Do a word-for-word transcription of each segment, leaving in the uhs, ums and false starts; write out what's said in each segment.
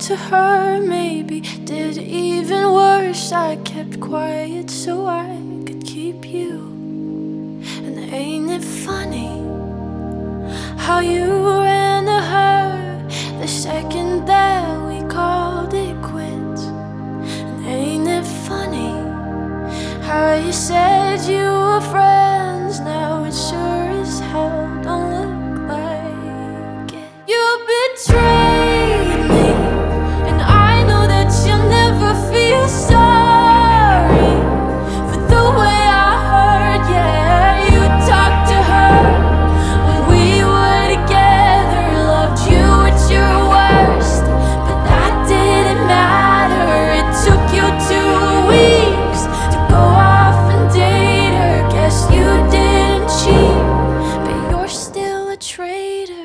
to her, maybe did even worse. I kept quiet so I could keep you. And ain't it funny how you ran to her the second that we called it quits? And ain't it funny how you said you were friends, now it sure as hell don't look like it. You betrayed me, and I know that you'll never feel sorry for the way I hurt. Yeah, you talked to her when we were together, loved you at your worst, but that didn't matter. It took you two weeks to go off and date her. Guess you didn't cheat, but you're still a traitor.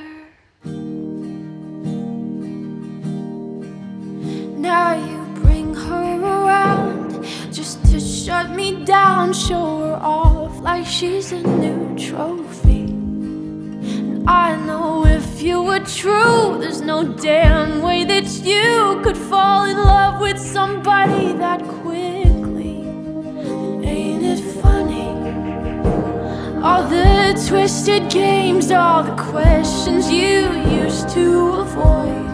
Now you bring her around just to shut me down, show her off like she's a new trophy. And I know if you were true, there's no damn way that you could fall in love with somebody that quickly. And ain't it funny, all the twisted games, all the questions you used to avoid?